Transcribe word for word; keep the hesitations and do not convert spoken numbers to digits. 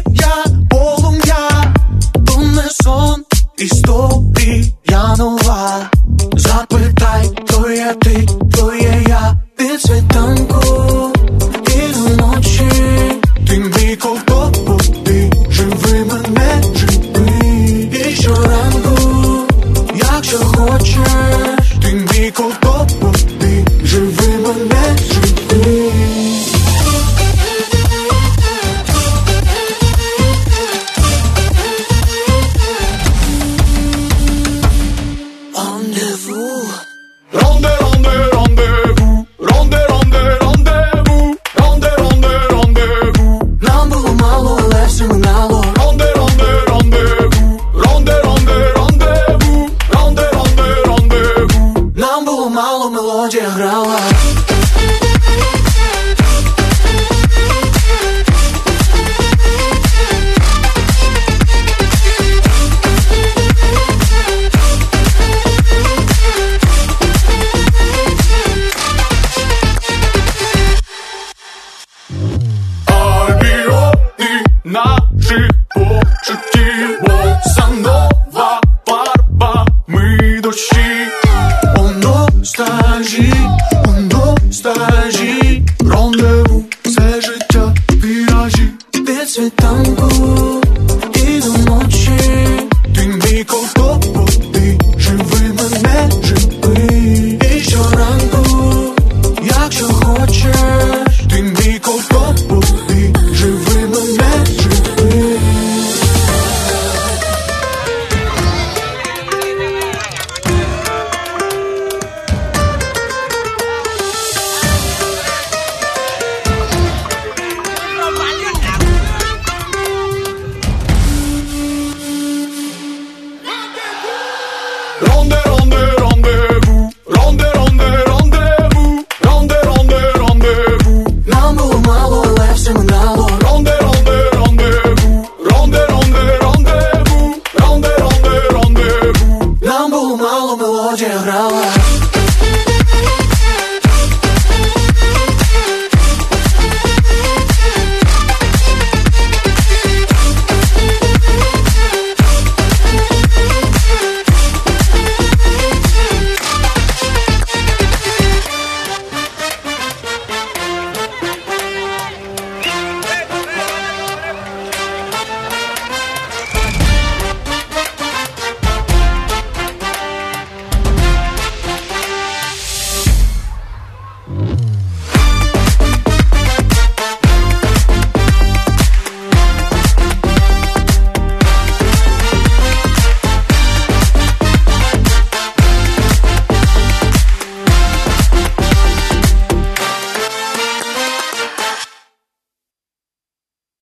я, полум'я, то не сон, історія нова. Запитай, то є ти, то є я. Від світанку і до ночі. Ти мій ковток води, живи мене, живи. І щоранку, якщо хочеш. Ти мій ковток води, живи мене, живи. Rendezvous. Ronde, ronde, rendezvous. Ronde, ronde, rendezvous. Ronde, ronde, rendezvous. Нам було мало, але все минало. Ронде, ронде, rendezvous. Ронде, ронде, rendezvous. Ронде, ронде, rendezvous. Нам було мало, мелодія грала. Наших почуттів, санова фарба, ми дощі. Оно стажі, оно стажі. Рандеву, все життя, віражі. Від світанку і до ночі.